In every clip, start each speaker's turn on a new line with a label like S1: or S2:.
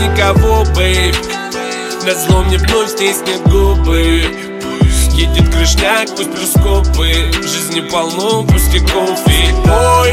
S1: никого, бэйб. Назло мне вновь стиснет губы. Едет крышняк, пусть плюскопы. В жизни полно пустяков и бой.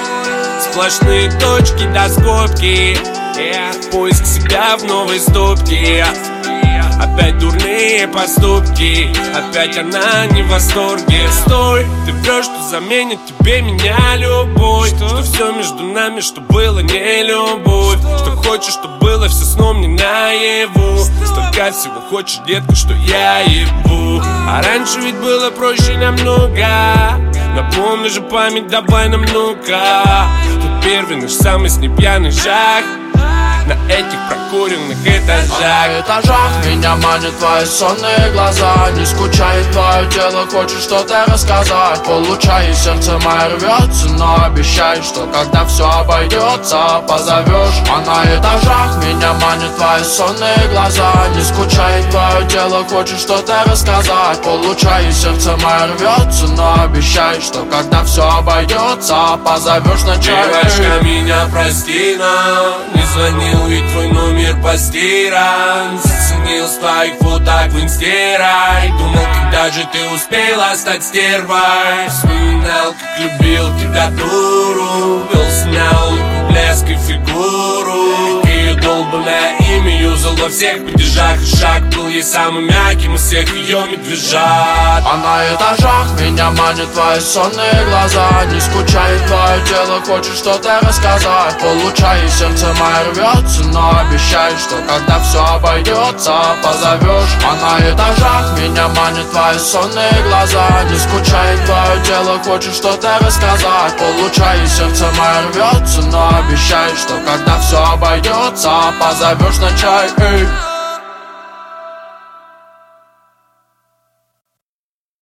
S1: Сплошные точки до скобки. Поиск себя в новой стопке. Опять дурные поступки. Опять она не в восторге. Стой, ты врешь, что заменит тебе меня любовь. Что все между нами, что было не любовь. Что хочешь, что было все сном не наяву. Столько всего хочешь, детка, что я ебу. А раньше ведь было проще намного. Напомни же память, давай нам ну-ка. Тут первый наш самый с непьяный шаг на этих прокуренных этажах.
S2: На этажах меня манят твои сонные глаза. Не скучает твое тело, хочет что-то рассказать. Получай, и сердце мое рвется, но обещай, что когда все обойдется, позовешь. А на этажах меня манят твои сонные глаза. Не скучает твое тело, хочет что-то рассказать. Получай, и сердце мое рвется, но обещай, что когда все обойдется, позовешь на чай.
S1: Девочка, меня прости, но не звонил, ведь твой номер постиран. Заценил с твоих фоток в инстерай. Думал, когда же ты успела стать стервой. Вспоминал, как любил тебя дуру. Вел, снял блеск и фигуру. Ее долбанное имя юзал во всех падежах. И шаг был ей самым мягким из всех ее медвежат.
S2: А на этажах меня манят твои сонные глаза. Не скучает твое тело, хочет что-то рассказать. Получай, и сердце мое рвется, но обещай, что когда все обойдется, позовешь. А на этажах меня манят твои сонные глаза. Не скучает твое тело, хочет что-то рассказать. Получай, и сердце мое рвется, но обещай, что когда все обойдется, позовешь на чай.